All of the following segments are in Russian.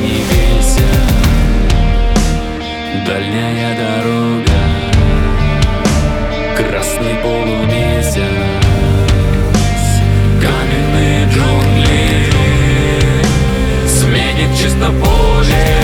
не бейся, дальняя дорога, красный полумесяц, каменные джунгли сменит чисто поле.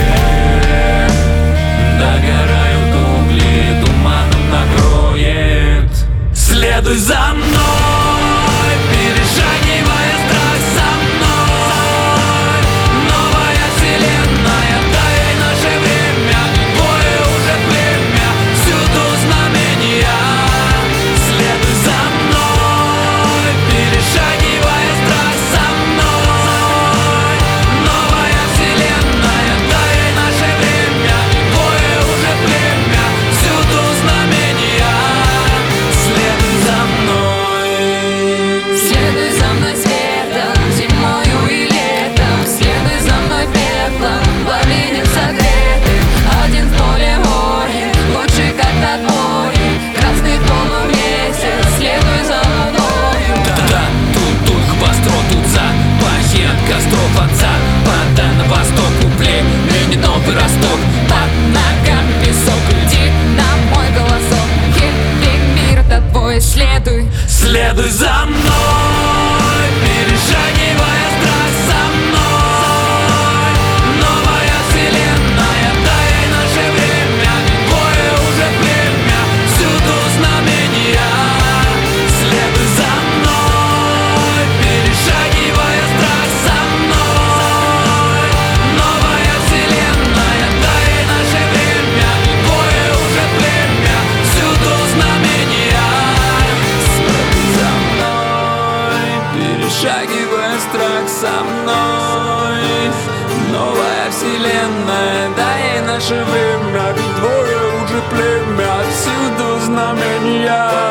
Догорают угли, туманом накроет. Следуй за мной, перешагивая страх со мной. Новая вселенная, дай ей наше время. Твое уже племя, всюду знамения. Следуй за мной, перешагивая страх со мной. Новая вселенная, дай ей наше время. Твое уже племя, всюду знамения. Следуй за мной. Следуй за мной светом, зимою и летом. Следуй за мной пеплом, пламенем согретым. Один в поле воин, лучший как над морем. Красный полумесяц, следуй за мною. Да, тут хвостро, тут запахи от костров отца. Вода на восток, племени новый росток. Под ногами песок, иди на мой голосок. Век мир это твой, следуй. Следуй за мной, перешагивая страх со мной. Новая вселенная, дай ей наше время. Твое уже племя, всюду знамения. Следуй за мной, перешагивая страх со мной. Новая вселенная, дай ей наше время. Твое уже племя, всюду знамения. Следуй за мной, перешагивая страх со мной. Новая вселенная, дай ей наше время. Ведь твое уже племя, всюду знамения.